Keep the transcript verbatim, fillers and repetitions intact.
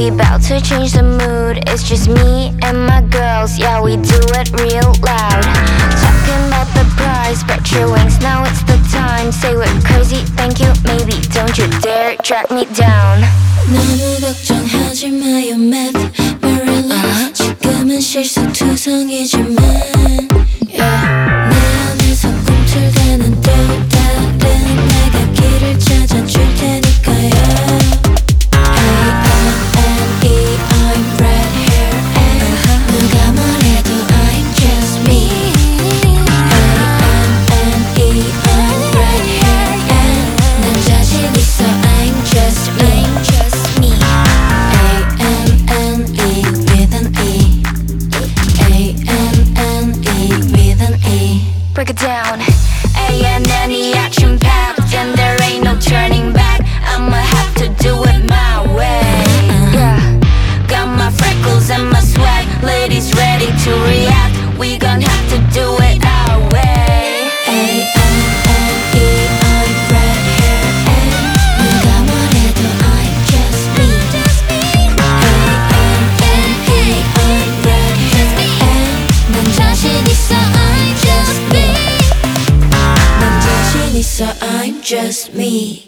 We bout to change the mood. It's just me and my girls, yeah, we do it real loud. Talking about the prize, spread your wings, now it's the time. Say we're crazy, thank you, maybe. Don't you dare drag me down. 너무 걱정하지 마요, Matt Marilyn. 지금은 실수투성이지만 yeah. 내 안에서 꿈틀대는 또 다른 내가 길을 찾아줄 테니까요. Break it down. A and N E action packed, and there ain't no turning back. I'ma have to do it my way. Yeah, got my freckles and my swag. Ladies ready to react. We gon' have to do it our way. A N N E, I'm right here. And 누가 뭐래도 I'm just me. A N N E, I'm right here. And 난 자신 있어, I'm just me. So I'm just me.